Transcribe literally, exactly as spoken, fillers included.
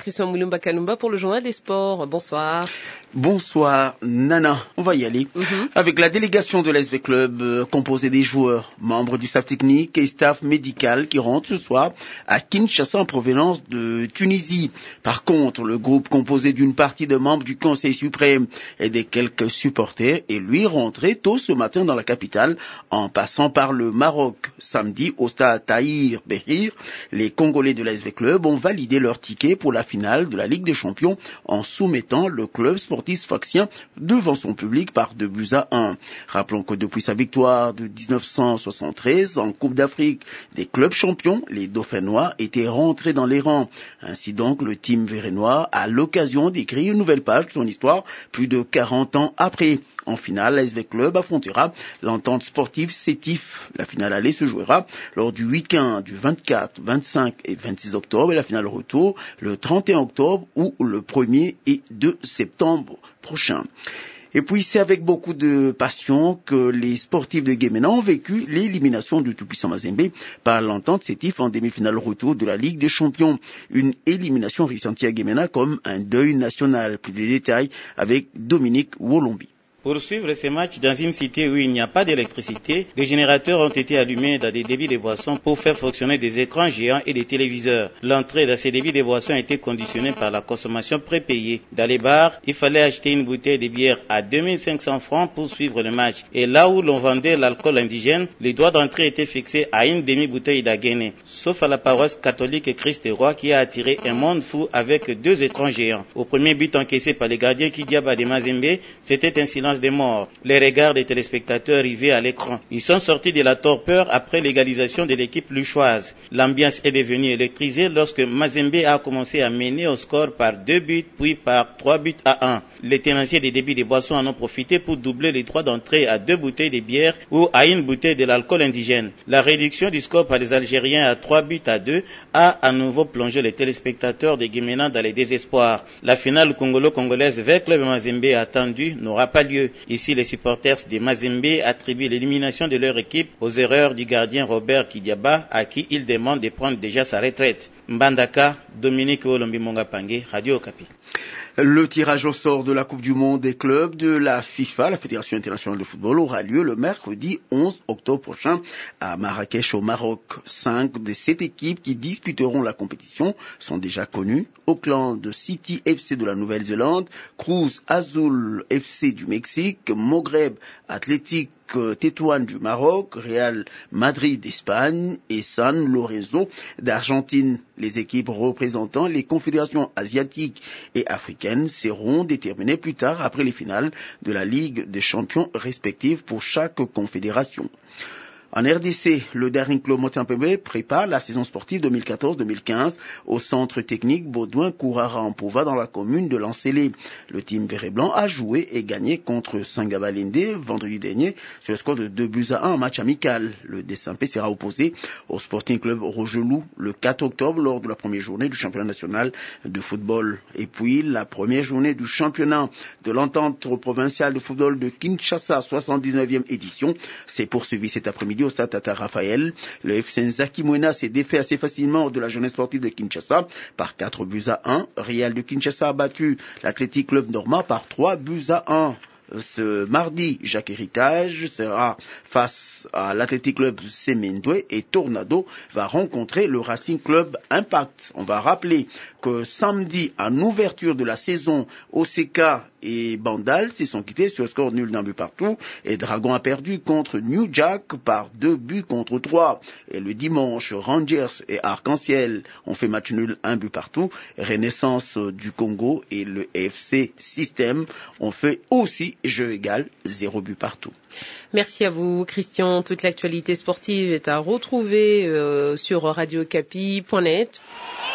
Christian Moulumba Kalumba pour le journal des sports. Bonsoir. Bonsoir Nana, on va y aller mm-hmm. avec la délégation de l'S V Club euh, composée des joueurs, membres du staff technique et staff médical qui rentrent ce soir à Kinshasa en provenance de Tunisie. Par contre, le groupe composé d'une partie de membres du Conseil suprême et des quelques supporters est lui rentré tôt ce matin dans la capitale en passant par le Maroc. Samedi au stade Tahir Behir, les Congolais de l'S V Club ont validé leur ticket pour la finale de la Ligue des Champions en soumettant le club sportif sfaxien devant son public par deux buts à un. Rappelons que depuis sa victoire de dix-neuf cent soixante-treize en Coupe d'Afrique des clubs champions, les Dauphinois étaient rentrés dans les rangs. Ainsi donc, le team vérénois a l'occasion d'écrire une nouvelle page de son histoire plus de quarante ans après. En finale, l'A S V Club affrontera l'entente sportive Sétif. La finale aller se jouera lors du week-end du vingt-quatre, vingt-cinq et vingt-six octobre et la finale retour le trente et un octobre ou le premier et deux septembre prochain. Et puis c'est avec beaucoup de passion que les sportifs de Guémena ont vécu l'élimination du tout-puissant Mazembe par l'entente Sétif en demi-finale retour de la Ligue des Champions. Une élimination ressentie à Guémena comme un deuil national. Plus de détails avec Dominique Wolombi. Pour suivre ces matchs dans une cité où il n'y a pas d'électricité, des générateurs ont été allumés dans des débits de boissons pour faire fonctionner des écrans géants et des téléviseurs. L'entrée dans ces débits de boissons a été conditionnée par la consommation prépayée. Dans les bars, il fallait acheter une bouteille de bière à deux mille cinq cents francs pour suivre le match. Et là où l'on vendait l'alcool indigène, les droits d'entrée étaient fixés à une demi-bouteille d'Aguéné. Sauf à la paroisse catholique Christ Roi qui a attiré un monde fou avec deux écrans géants. Au premier but encaissé par les gardiens Kidiaba de Mazembe, c'était un silence des morts. Les regards des téléspectateurs arrivaient à l'écran. Ils sont sortis de la torpeur après l'égalisation de l'équipe luchoise. L'ambiance est devenue électrisée lorsque Mazembe a commencé à mener au score par deux buts puis par trois buts à un. Les tenanciers des débits de boissons en ont profité pour doubler les droits d'entrée à deux bouteilles de bière ou à une bouteille de l'alcool indigène. La réduction du score par les Algériens à trois buts à deux a à nouveau plongé les téléspectateurs de Guémena dans les désespoirs. La finale congolo-congolaise vers Club Mazembe attendue n'aura pas lieu. Ici, les supporters de Mazembe attribuent l'élimination de leur équipe aux erreurs du gardien Robert Kidiaba, à qui ils demandent de prendre déjà sa retraite. Mbandaka, Dominique Olombi Mongapangue, Radio Okapi. Le tirage au sort de la Coupe du Monde des clubs de la FIFA, la Fédération internationale de football, aura lieu le mercredi onze octobre prochain à Marrakech au Maroc. Cinq de sept équipes qui disputeront la compétition sont déjà connues. Auckland City F C de la Nouvelle-Zélande, Cruz Azul F C du Mexique, Maghreb Athletic Tétouan du Maroc, Real Madrid d'Espagne et San Lorenzo d'Argentine. Les équipes représentant les confédérations asiatiques et africaines seront déterminées plus tard après les finales de la Ligue des champions respectives pour chaque confédération. En R D C, le Daring Club Montempembe prépare la saison sportive deux mille quatorze deux mille quinze au centre technique Baudouin-Kourara-Ampouva dans la commune de Lancélé. Le team vert et blanc a joué et gagné contre Sangabalende vendredi dernier sur le score de deux buts à un en match amical. Le D S M P sera opposé au Sporting Club Rogelou le quatre octobre lors de la première journée du championnat national de football. Et puis la première journée du championnat de l'entente provinciale de football de Kinshasa, soixante-dix-neuvième édition, s'est poursuivie cet après-midi au stade Tata Raphaël. Le F C Nzaki Mwena s'est défait assez facilement de la jeunesse sportive de Kinshasa par quatre buts à un. Real de Kinshasa a battu l'Athletic Club Norma par trois buts à un. Ce mardi, Jacques Héritage sera face à l'Athletic Club Semendoué et Tornado va rencontrer le Racing Club Impact. On va rappeler que samedi, en ouverture de la saison, O C K et Bandal se sont quittés sur le score nul d'un but partout et Dragon a perdu contre New Jack par deux buts contre trois. Et le dimanche, Rangers et Arc-en-Ciel ont fait match nul un but partout. Renaissance du Congo et le F C System ont fait aussi jeu égal, zéro but partout. Merci à vous, Christian. Toute l'actualité sportive est à retrouver euh, sur radio okapi point net.